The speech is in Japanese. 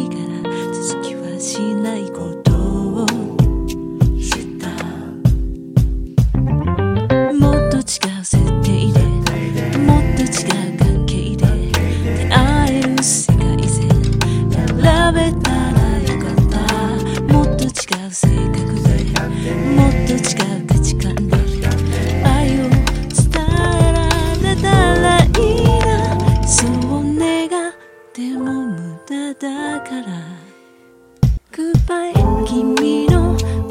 いから続きはしないことをした。もっと違う設定でもっと違う関係で出会える世界線選べたらよかった。もっと違う性格でもっと違う価値観で愛を伝えられたらいいな。そう願っても無駄だから。 Goodbye 君の